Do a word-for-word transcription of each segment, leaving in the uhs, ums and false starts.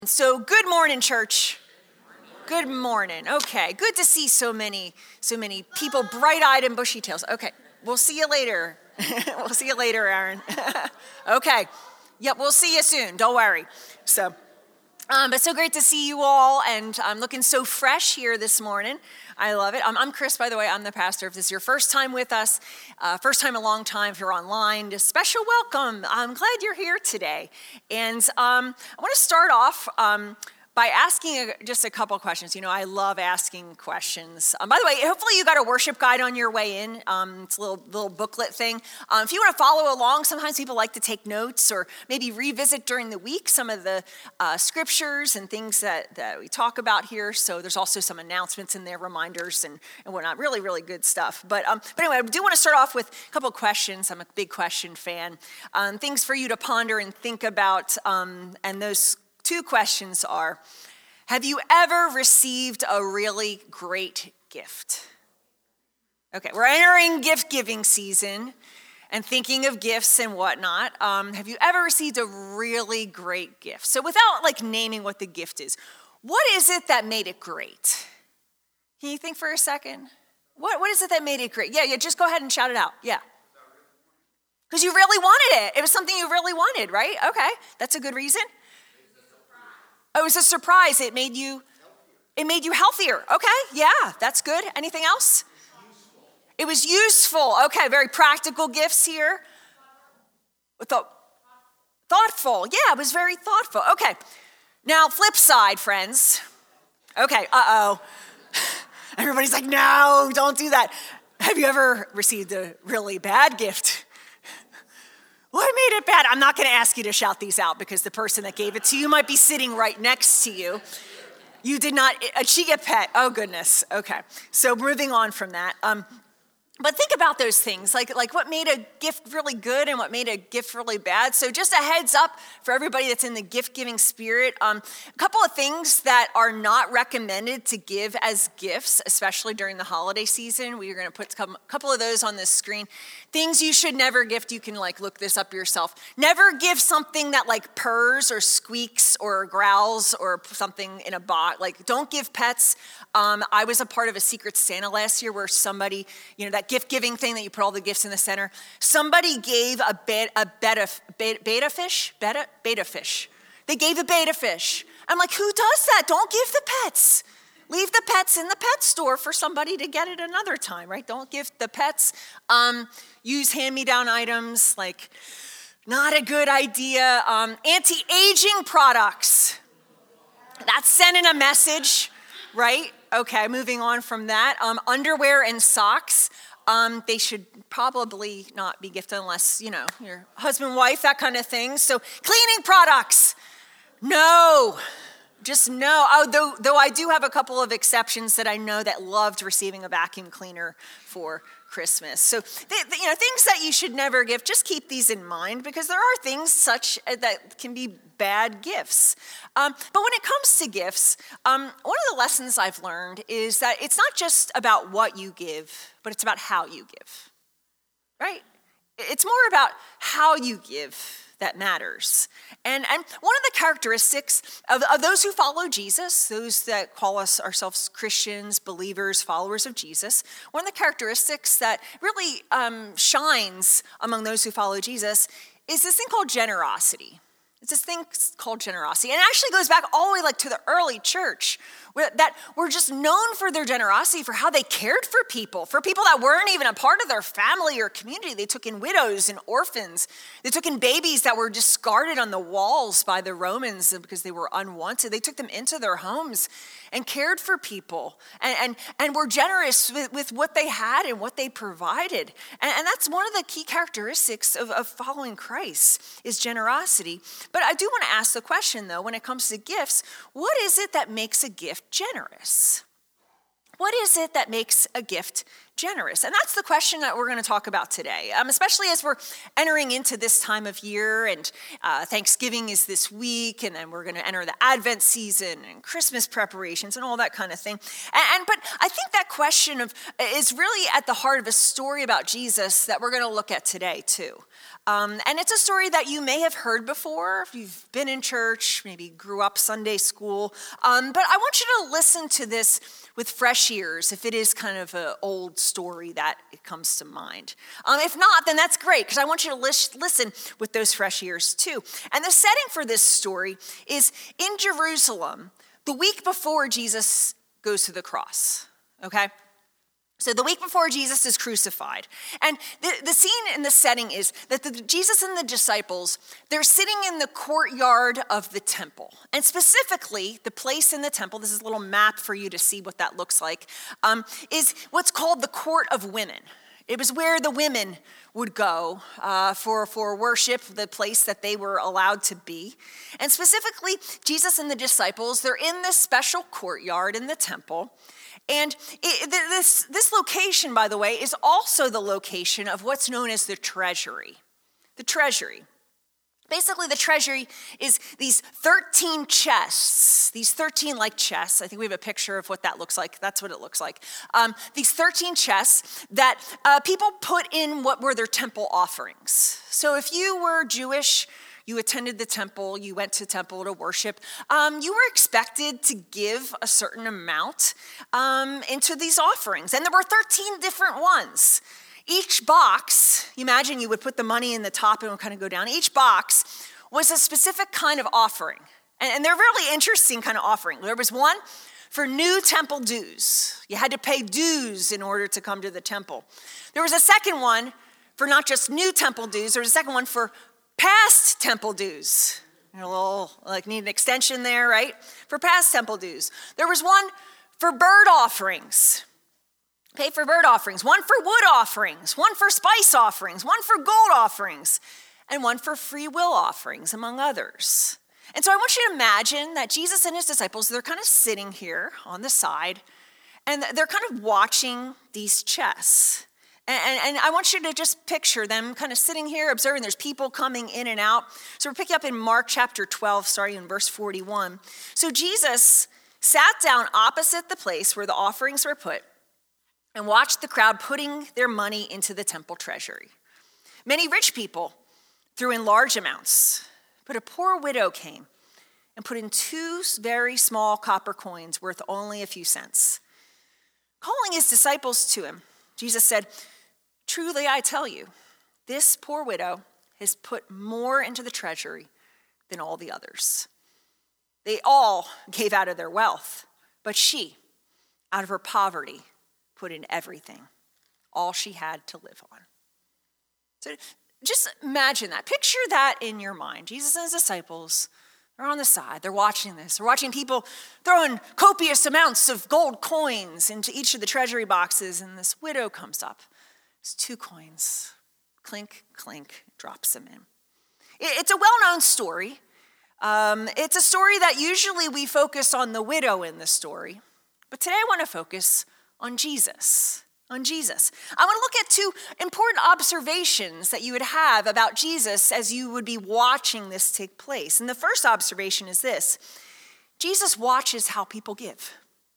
So good morning, church. Good morning. Okay, good to see so many, so many people, bright-eyed and bushy-tails. Okay, we'll see you later. We'll see you later, Aaron. Okay, yep, we'll see you soon. Don't worry. So, um, but so great to see you all, and I'm looking so fresh here this morning. I love it. I'm, I'm Chris, by the way. I'm the pastor. If this is your first time with us, uh, first time in a long time, if you're online, just special welcome. I'm glad you're here today. And um, I want to start off um, by asking a, just a couple questions. You know, I love asking questions. Um, by the way, hopefully you got a worship guide on your way in. Um, it's a little, little booklet thing. Um, if you want to follow along, sometimes people like to take notes or maybe revisit during the week some of the uh, scriptures and things that, that we talk about here. So there's also some announcements in there, reminders and, and whatnot. Really, really good stuff. But, um, but anyway, I do want to start off with a couple of questions. I'm a big question fan. Um, things for you to ponder and think about. Um, and those two questions are, have you ever received a really great gift? Okay, we're entering gift-giving season and thinking of gifts and whatnot. Um, have you ever received a really great gift? So without like naming what the gift is, what is it that made it great? Can you think for a second? What, what is it that made it great? Yeah, yeah, just go ahead and shout it out. Yeah. Because you really wanted it. It was something you really wanted, right? Okay, that's a good reason. Oh, it was a surprise. It made you, it made you healthier. Okay, yeah, that's good. Anything else? It was useful. Okay, very practical gifts here. Th- thoughtful. Yeah, it was very thoughtful. Okay, now flip side, friends. Okay, uh-oh. Everybody's like, no, don't do that. Have you ever received a really bad gift? What made it bad? I'm not going to ask you to shout these out because the person that gave it to you might be sitting right next to you. You did not, a Chia pet. Oh, goodness. Okay. So moving on from that. Um, but think about those things, like, like what made a gift really good and what made a gift really bad. So just a heads up for everybody that's in the gift-giving spirit. Um, a couple of things that are not recommended to give as gifts, especially during the holiday season. We are going to put a couple of those on this screen. Things you should never gift. You can like look this up yourself. Never give something that like purrs or squeaks or growls or something in a box. Like don't give pets. Um, I was a part of a Secret Santa last year where somebody, you know, that gift-giving thing that you put all the gifts in the center. Somebody gave a, beta, a beta, beta, beta fish, beta, beta fish. They gave a beta fish. I'm like, who does that? Don't give the pets. Leave the pets in the pet store for somebody to get it another time, right? Don't give the pets. Um, use hand-me-down items, like not a good idea. Um, anti-aging products. That's sending a message, right? Okay, moving on from that. Um, underwear and socks. Um, they should probably not be gifted unless, you know, your husband, wife, that kind of thing. So cleaning products. No. Just no, oh, though, though I do have a couple of exceptions that I know that loved receiving a vacuum cleaner for Christmas. So, they, they, you know, things that you should never give, just keep these in mind because there are things such that can be bad gifts. Um, but when it comes to gifts, um, one of the lessons I've learned is that it's not just about what you give, but it's about how you give, right? It's more about how you give that matters. And, and one of the characteristics of, of those who follow Jesus, those that call us ourselves Christians, believers, followers of Jesus, one of the characteristics that really um, shines among those who follow Jesus is this thing called generosity. It's this thing called generosity. And it actually goes back all the way like to the early church that were just known for their generosity, for how they cared for people, for people that weren't even a part of their family or community. They took in widows and orphans. They took in babies that were discarded on the walls by the Romans because they were unwanted. They took them into their homes and cared for people and, and, and were generous with, with what they had and what they provided. And, and that's one of the key characteristics of, of following Christ is generosity. But I do want to ask the question, though, when it comes to gifts, what is it that makes a gift generous? What is it that makes a gift generous? And that's the question that we're going to talk about today, um, especially as we're entering into this time of year, and uh, Thanksgiving is this week, and then we're going to enter the Advent season and Christmas preparations and all that kind of thing. And, and but I think that question of is really at the heart of a story about Jesus that we're going to look at today too. Um, and it's a story that you may have heard before if you've been in church, maybe grew up Sunday school. Um, but I want you to listen to this with fresh ears if it is kind of an old story that it comes to mind. Um, if not, then that's great, because I want you to lis- listen with those fresh ears too. And the setting for this story is in Jerusalem, the week before Jesus goes to the cross, okay? So the week before Jesus is crucified. And the, the scene and the setting is that the, Jesus and the disciples, they're sitting in the courtyard of the temple. And specifically, the place in the temple, this is a little map for you to see what that looks like, um, is what's called the Court of Women. It was where the women would go uh, for, for worship, the place that they were allowed to be. And specifically, Jesus and the disciples, they're in this special courtyard in the temple. And it, this, this location, by the way, is also the location of what's known as the treasury. The treasury. Basically, the treasury is these thirteen chests, these thirteen like chests. I think we have a picture of what that looks like. That's what it looks like. Um, these thirteen chests that uh, people put in what were their temple offerings. So if you were Jewish, you attended the temple, you went to temple to worship, um, you were expected to give a certain amount um, into these offerings. And there were thirteen different ones. Each box, you imagine you would put the money in the top and it would kind of go down. Each box was a specific kind of offering. And, and they're really interesting kind of offering. There was one for new temple dues. You had to pay dues in order to come to the temple. There was a second one for not just new temple dues, there was a second one for past temple dues. You're a little, like, need an extension there, right? For past temple dues. There was one for bird offerings. Pay for bird offerings. One for wood offerings. One for spice offerings. One for gold offerings. And one for free will offerings, among others. And so I want you to imagine that Jesus and his disciples, they're kind of sitting here on the side, and they're kind of watching these chests. And, and I want you to just picture them kind of sitting here, observing there's people coming in and out. So we're picking up in Mark chapter twelve, starting in verse forty-one. So Jesus sat down opposite the place where the offerings were put and watched the crowd putting their money into the temple treasury. Many rich people threw in large amounts, but a poor widow came and put in two very small copper coins worth only a few cents. Calling his disciples to him, Jesus said, "Truly I tell you, this poor widow has put more into the treasury than all the others. They all gave out of their wealth, but she, out of her poverty, put in everything, all she had to live on." So just imagine that. Picture that in your mind. Jesus and his disciples are on the side. They're watching this. They're watching people throwing copious amounts of gold coins into each of the treasury boxes, and this widow comes up. It's two coins. Clink, clink, drops them in. It's a well-known story. Um, it's a story that usually we focus on the widow in the story. But today I want to focus on Jesus. On Jesus. I want to look at two important observations that you would have about Jesus as you would be watching this take place. And the first observation is this: Jesus watches how people give.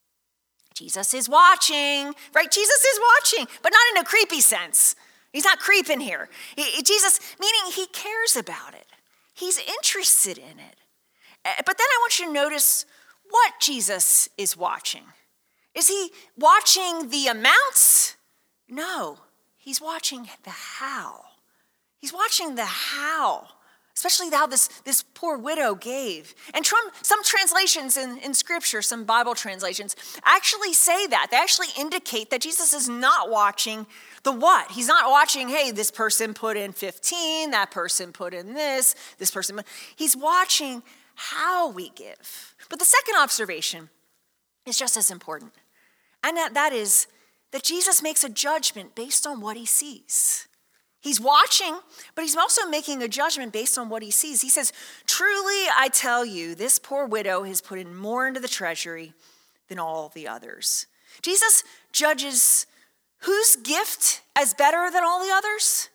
Jesus is watching, right? Jesus is watching, but not in a creepy sense. He's not creeping here. He, Jesus, meaning he cares about it. He's interested in it. But then I want you to notice what Jesus is watching. Is he watching the amounts? No, he's watching the how. He's watching the how, especially how this, this poor widow gave. And some translations in, in Scripture, some Bible translations, actually say that. They actually indicate that Jesus is not watching the what. He's not watching, hey, this person put in fifteen, that person put in this, this person. He's watching how we give. But the second observation is just as important. And that, that is that Jesus makes a judgment based on what he sees. He's watching, but he's also making a judgment based on what he sees. He says, "Truly I tell you, this poor widow has put in more into the treasury than all the others." Jesus judges Whose gift is better than all the others?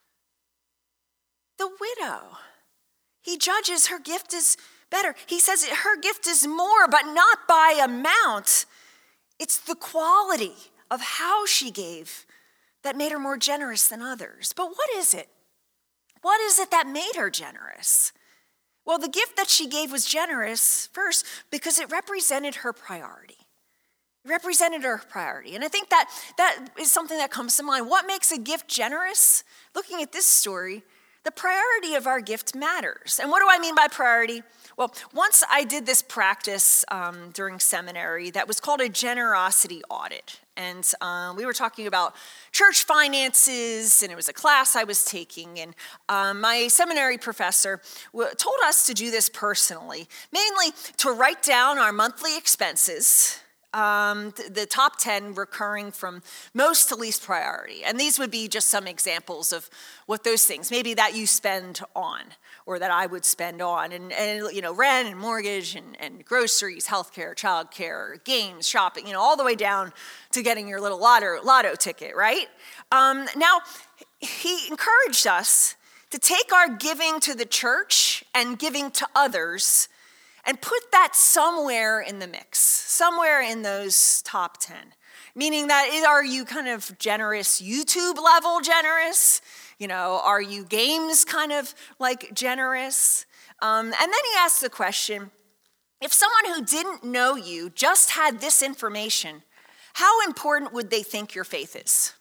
The widow. He judges her gift is better. He says her gift is more, but not by amount. It's the quality of how she gave that made her more generous than others. But what is it? What is it that made her generous? Well, the gift that she gave was generous, first, because it represented her priority. It represented her priority. And I think that that is something that comes to mind. What makes a gift generous? Looking at this story, the priority of our gift matters. And what do I mean by priority? Well, once I did this practice um, during seminary that was called a generosity audit. And um, we were talking about church finances, and it was a class I was taking. And um, my seminary professor w- told us to do this personally, mainly to write down our monthly expenses, Um, th- the top ten recurring from most to least priority. And these would be just some examples of what those things, maybe that you spend on or that I would spend on. And, and you know, rent and mortgage and, and groceries, healthcare, childcare, games, shopping, you know, all the way down to getting your little lotto, lotto ticket, right? Um, now, he encouraged us to take our giving to the church and giving to others and put that somewhere in the mix, somewhere in those top ten. Meaning that, are you kind of generous, YouTube level generous? You know, are you games kind of like generous? Um, and then he asked the question, if someone who didn't know you just had this information, how important would they think your faith is?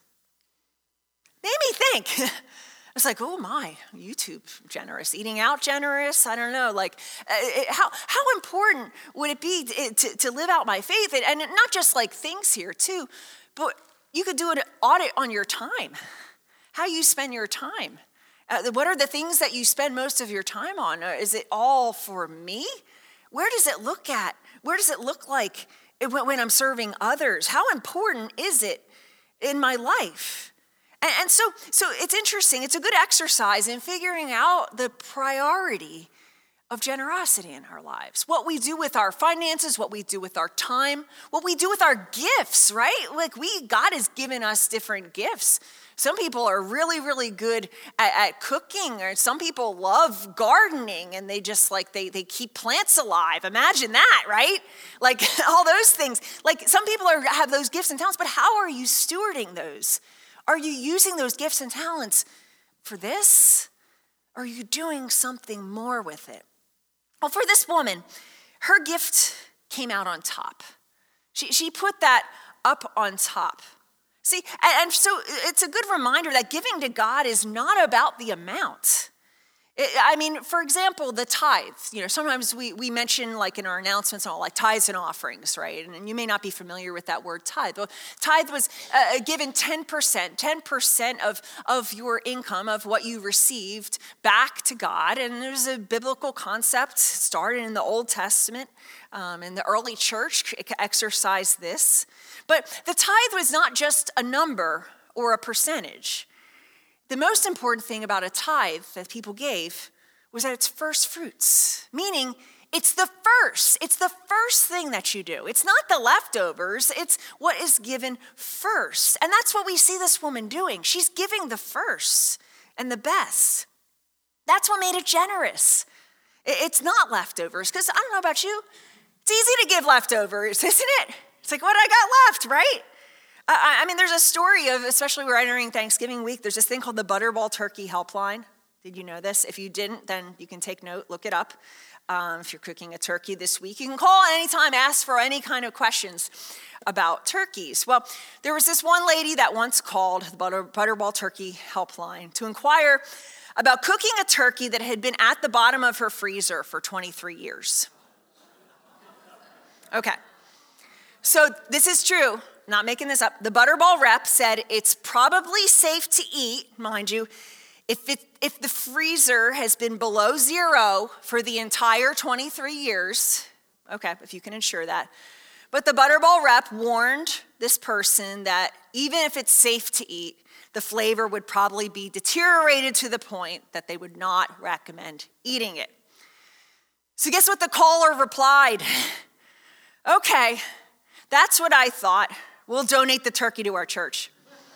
Made me think. It's like, oh my, YouTube generous, eating out generous, I don't know, like uh, how how important would it be to, to, to live out my faith? And, and not just like things here too, but you could do an audit on your time, how you spend your time. Uh, what are the things that you spend most of your time on? Uh, is it all for me? Where does it look at? Where does it look like when, when I'm serving others? How important is it in my life? And, and so, so it's interesting. It's a good exercise in figuring out the priority of generosity in our lives. What we do with our finances, what we do with our time, what we do with our gifts, right? Like we, God has given us different gifts. Some people are really, really good at, at cooking, or some people love gardening and they just like, they, they keep plants alive. Imagine that, right? Like all those things. Like some people are, have those gifts and talents, but how are you stewarding those? Are you using those gifts and talents for this? Or are you doing something more with it? Well, for this woman, her gift came out on top. She, she put that up on top. See, and, and so it's a good reminder that giving to God is not about the amount. It, I mean, for example, the tithe. You know, sometimes we, we mention like in our announcements and all, like tithes and offerings, right? And, and you may not be familiar with that word tithe. Well, tithe was uh, given ten percent, ten percent of, of your income, of what you received back to God. And there's a biblical concept started in the Old Testament, um, and the early church exercised this. But the tithe was not just a number or a percentage. The most important thing about a tithe that people gave was that it's first fruits, meaning it's the first. It's the first thing that you do. It's not the leftovers. It's what is given first. And that's what we see this woman doing. She's giving the first and the best. That's what made it generous. It's not leftovers, because I don't know about you. It's easy to give leftovers, isn't it? It's like, what I got left, right? I, I mean, there's a story of, especially we're entering Thanksgiving week, there's this thing called the Butterball Turkey Helpline. Did you know this? If you didn't, then you can take note, look it up. Um, if you're cooking a turkey this week, you can call at any time, ask for any kind of questions about turkeys. Well, there was this one lady that once called the Butter, Butterball Turkey Helpline to inquire about cooking a turkey that had been at the bottom of her freezer for twenty-three years. Okay, so this is true. Not making this up. The Butterball rep said it's probably safe to eat, mind you, if it, if the freezer has been below zero for the entire twenty-three years. Okay, if you can ensure that. But the Butterball rep warned this person that even if it's safe to eat, the flavor would probably be deteriorated to the point that they would not recommend eating it. So guess what the caller replied? Okay, that's what I thought. We'll donate the turkey to our church.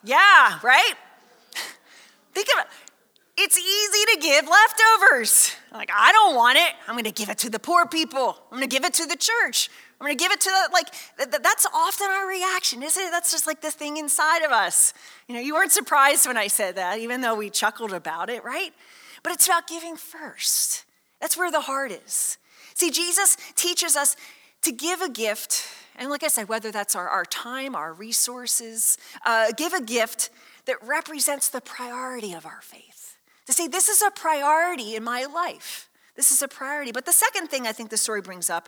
Yeah, right? Think of it. It's easy to give leftovers. Like, I don't want it. I'm going to give it to the poor people. I'm going to give it to the church. I'm going to give it to the, like, th- th- that's often our reaction, isn't it? That's just like the thing inside of us. You know, you weren't surprised when I said that, even though we chuckled about it, right? But it's about giving first. That's where the heart is. See, Jesus teaches us to give a gift, and like I said, whether that's our, our time, our resources, uh, give a gift that represents the priority of our faith. To say, this is a priority in my life. This is a priority. But the second thing I think the story brings up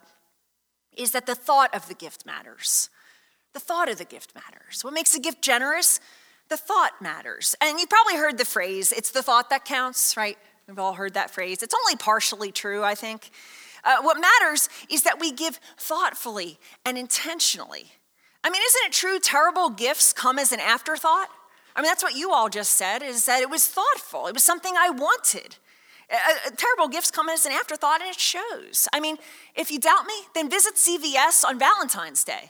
is that the thought of the gift matters. The thought of the gift matters. What makes a gift generous? The thought matters. And you probably heard the phrase, it's the thought that counts, right? We've all heard that phrase. It's only partially true, I think. Uh, what matters is that we give thoughtfully and intentionally. I mean, isn't it true terrible gifts come as an afterthought? I mean, that's what you all just said, is that it was thoughtful. It was something I wanted. Uh, uh, terrible gifts come as an afterthought, and it shows. I mean, if you doubt me, then visit C V S on Valentine's Day.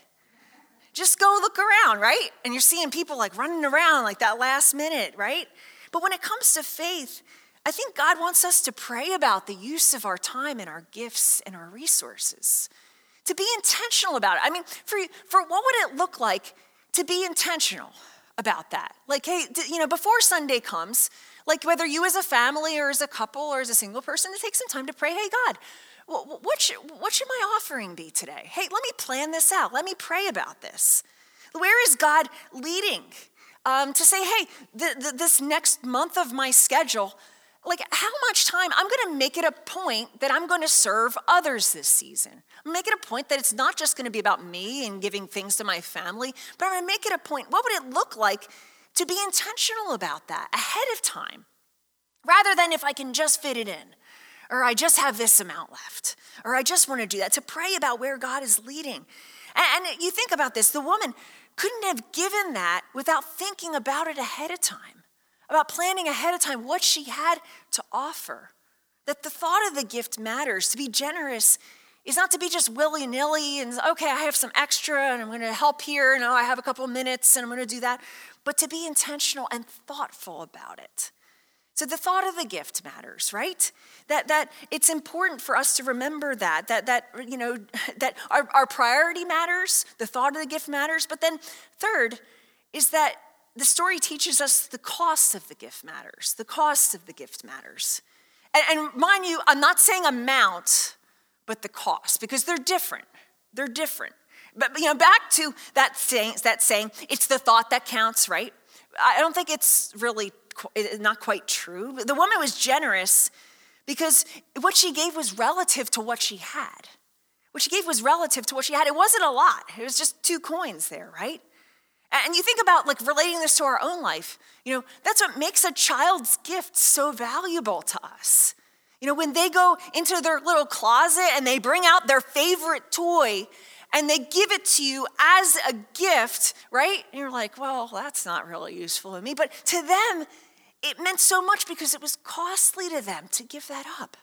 Just go look around, right? And you're seeing people like running around like that last minute, right? But when it comes to faith, I think God wants us to pray about the use of our time and our gifts and our resources, to be intentional about it. I mean, for, for what would it look like to be intentional about that? Like, hey, you know, before Sunday comes, like whether you as a family or as a couple or as a single person, to take some time to pray, hey, God, what should, what should my offering be today? Hey, let me plan this out. Let me pray about this. Where is God leading? Um, to say, hey, the, the, this next month of my schedule, like how much time, I'm gonna make it a point that I'm gonna serve others this season. I'm make it a point that it's not just gonna be about me and giving things to my family, but I'm gonna make it a point, what would it look like to be intentional about that ahead of time? Rather than if I can just fit it in, or I just have this amount left, or I just wanna do that, to pray about where God is leading. And, and you think about this, the woman couldn't have given that without thinking about it ahead of time. About planning ahead of time what she had to offer. That the thought of the gift matters. To be generous is not to be just willy-nilly and, okay, I have some extra and I'm going to help here and oh, I have a couple minutes and I'm going to do that. But to be intentional and thoughtful about it. So the thought of the gift matters, right? That that it's important for us to remember that, that, that you know, that our, our priority matters, the thought of the gift matters. But then third is that the story teaches us the cost of the gift matters. The cost of the gift matters. And, and mind you, I'm not saying amount, but the cost, because they're different. They're different. But you know, back to that saying, that saying, it's the thought that counts, right? I don't think it's really not quite true. The woman was generous because what she gave was relative to what she had. What she gave was relative to what she had. It wasn't a lot. It was just two coins there, right? And you think about like relating this to our own life, you know, that's what makes a child's gift so valuable to us. You know, when they go into their little closet and they bring out their favorite toy and they give it to you as a gift, right? And you're like, well, that's not really useful to me. But to them, it meant so much because it was costly to them to give that up.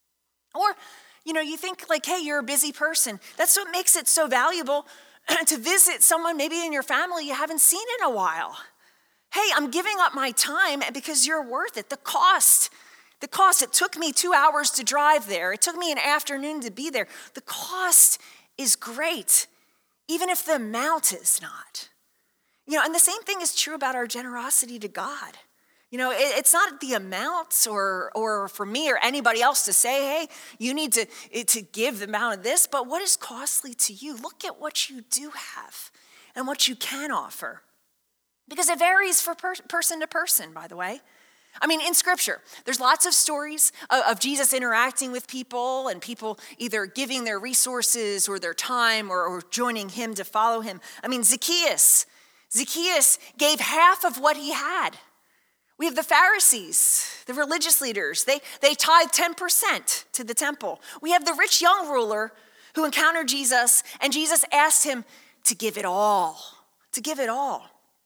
Or, you know, you think like, hey, you're a busy person. That's what makes it so valuable to visit someone maybe in your family you haven't seen in a while. Hey, I'm giving up my time because you're worth it. The cost, the cost, it took me two hours to drive there. It took me an afternoon to be there. The cost is great, even if the amount is not. You know, and the same thing is true about our generosity to God. You know, it, it's not the amounts or or for me or anybody else to say, hey, you need to, to give the amount of this, but what is costly to you? Look at what you do have and what you can offer. Because it varies from per- person to person, by the way. I mean, in Scripture, there's lots of stories of, of Jesus interacting with people and people either giving their resources or their time or, or joining him to follow him. I mean, Zacchaeus, Zacchaeus gave half of what he had. We have the Pharisees, the religious leaders. They, they tithe ten percent to the temple. We have the rich young ruler who encountered Jesus, and Jesus asked him to give it all, to give it all.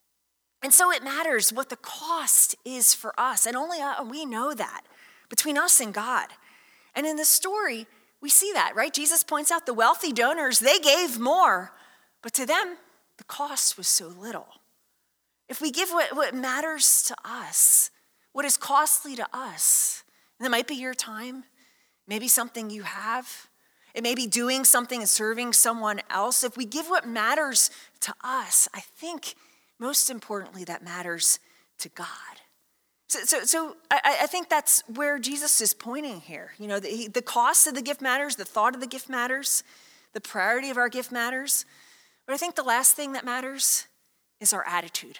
And so it matters what the cost is for us, and only we know that between us and God. And in the story, we see that, right? Jesus points out the wealthy donors, they gave more, but to them, the cost was so little. if we give what, what matters to us, what is costly to us, and it might be your time, maybe something you have, it may be doing something and serving someone else. If we give what matters to us, I think most importantly that matters to God. So, so, so I, I think that's where Jesus is pointing here. You know, the, the cost of the gift matters, the thought of the gift matters, the priority of our gift matters. But I think the last thing that matters is our attitude.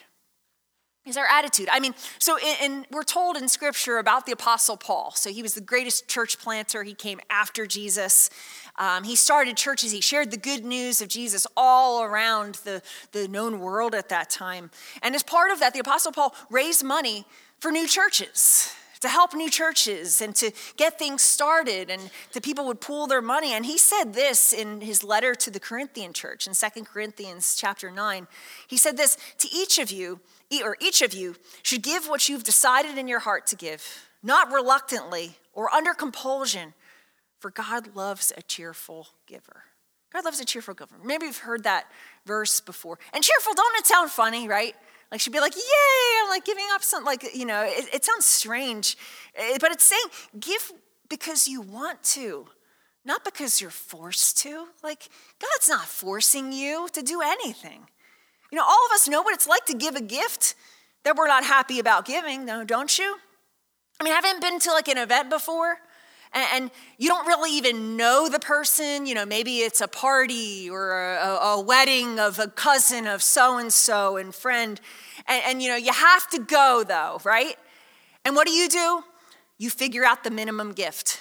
Is our attitude. I mean, so in, in, we're told in Scripture about the Apostle Paul. So he was the greatest church planter. He came after Jesus. Um, he started churches. He shared the good news of Jesus all around the, the known world at that time. And as part of that, the Apostle Paul raised money for new churches, to help new churches and to get things started, and the people would pool their money. And he said this in his letter to the Corinthian church in Second Corinthians chapter nine. He said this, to each of you, or each of you should give what you've decided in your heart to give, not reluctantly or under compulsion, for God loves a cheerful giver. God loves a cheerful giver. Maybe you've heard that verse before. And cheerful, don't it sound funny, right? Like she'd be like, yay, I'm like giving up something, like, you know, it, it sounds strange. But it's saying give because you want to, not because you're forced to. Like, God's not forcing you to do anything. You know, all of us know what it's like to give a gift that we're not happy about giving, no, don't you? I mean, haven't been to like an event before? And you don't really even know the person. You know, maybe it's a party or a, a wedding of a cousin of so-and-so and friend. And, and, you know, you have to go, though, right? And what do you do? You figure out the minimum gift.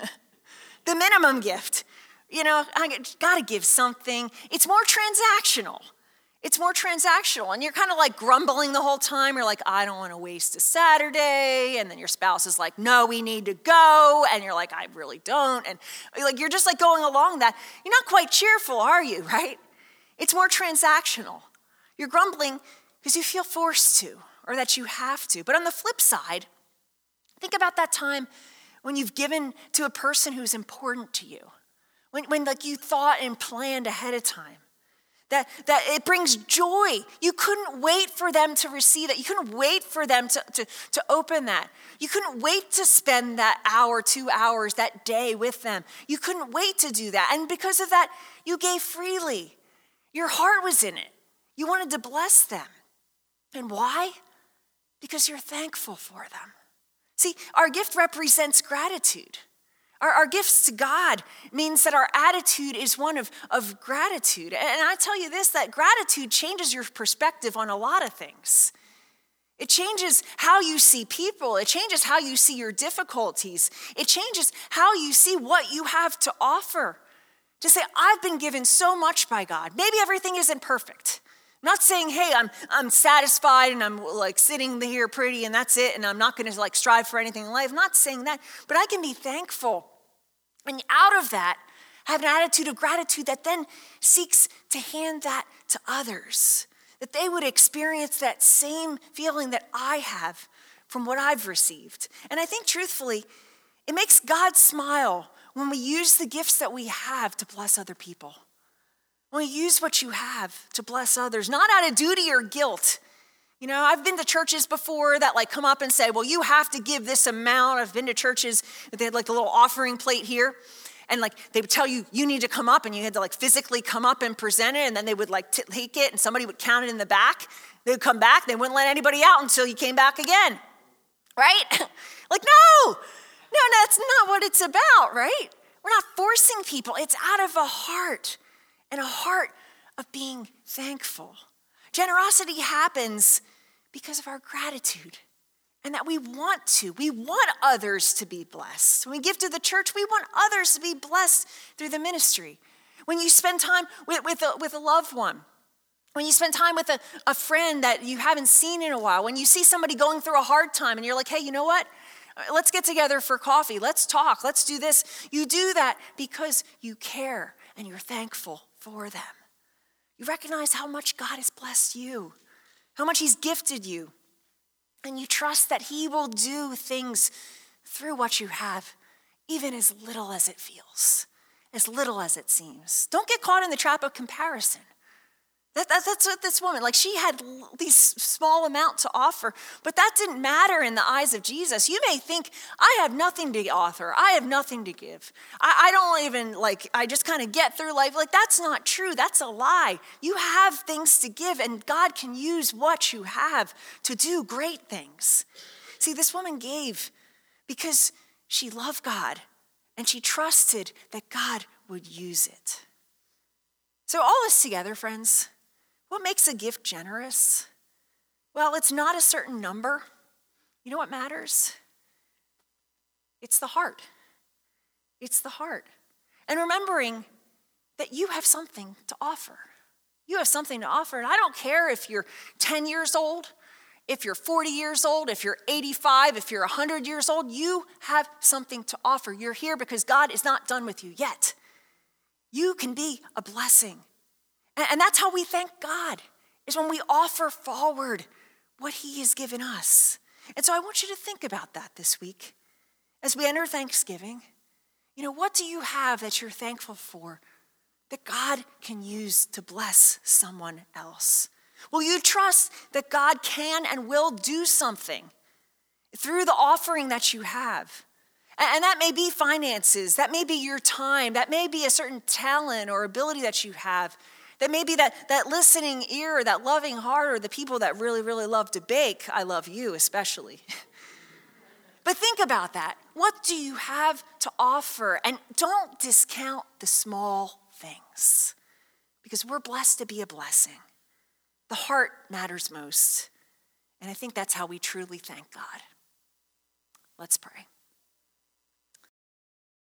The minimum gift. You know, I got to give something. It's more transactional. It's more transactional, and you're kind of like grumbling the whole time. You're like, I don't want to waste a Saturday, and then your spouse is like, no, we need to go, and you're like, I really don't, and like you're just like going along that. You're not quite cheerful, are you, right? It's more transactional. You're grumbling because you feel forced to, or that you have to. But on the flip side, think about that time when you've given to a person who's important to you, when, when like you thought and planned ahead of time. That, that it brings joy. You couldn't wait for them to receive it. You couldn't wait for them to, to, to open that. You couldn't wait to spend that hour, two hours, that day with them. You couldn't wait to do that. And because of that, you gave freely. Your heart was in it. You wanted to bless them. And why? Because you're thankful for them. See, our gift represents gratitude. Our, our gifts to God means that our attitude is one of, of gratitude. And I tell you this, that gratitude changes your perspective on a lot of things. It changes how you see people. It changes how you see your difficulties. It changes how you see what you have to offer. To say, I've been given so much by God. Maybe everything isn't perfect. I'm not saying, hey, I'm I'm satisfied and I'm like sitting here pretty and that's it and I'm not going to like strive for anything in life. I'm not saying that, but I can be thankful. And out of that, have an attitude of gratitude that then seeks to hand that to others. That they would experience that same feeling that I have from what I've received. And I think truthfully, it makes God smile when we use the gifts that we have to bless other people. When you use what you have to bless others, not out of duty or guilt. You know, I've been to churches before that like come up and say, well, you have to give this amount. I've been to churches that they had like the little offering plate here. And like they would tell you, you need to come up and you had to like physically come up and present it. And then they would like t- take it and somebody would count it in the back. They would come back. They wouldn't let anybody out until you came back again. Right? Like, no, no, that's not what it's about, right? We're not forcing people. It's out of a heart. And a heart of being thankful. Generosity happens because of our gratitude and that we want to. We want others to be blessed. When we give to the church, we want others to be blessed through the ministry. When you spend time with, with, a, with a loved one, when you spend time with a, a friend that you haven't seen in a while, when you see somebody going through a hard time and you're like, hey, you know what? Let's get together for coffee. Let's talk. Let's do this. You do that because you care and you're thankful for them. You recognize how much God has blessed you, how much he's gifted you, and you trust that he will do things through what you have, even as little as it feels, as little as it seems. Don't get caught in the trap of comparison. That, that, that's what this woman, like she had these small amount to offer, but that didn't matter in the eyes of Jesus. You may think, I have nothing to offer. I have nothing to give. I, I don't even like, I just kind of get through life. Like that's not true. That's a lie. You have things to give and God can use what you have to do great things. See, this woman gave because she loved God and she trusted that God would use it. So all this together, friends, what makes a gift generous? Well, it's not a certain number. You know what matters? It's the heart. It's the heart. And remembering that you have something to offer. You have something to offer. And I don't care if you're ten years old, if you're forty years old, if you're eighty-five, if you're one hundred years old, you have something to offer. You're here because God is not done with you yet. You can be a blessing. And that's how we thank God, is when we offer forward what he has given us. And so I want you to think about that this week. As we enter Thanksgiving, you know, what do you have that you're thankful for that God can use to bless someone else? Will you trust that God can and will do something through the offering that you have? And that may be finances, that may be your time, that may be a certain talent or ability that you have. That may be that, that listening ear, that loving heart, or the people that really, really love to bake. I love you especially. But think about that. What do you have to offer? And don't discount the small things because we're blessed to be a blessing. The heart matters most. And I think that's how we truly thank God. Let's pray.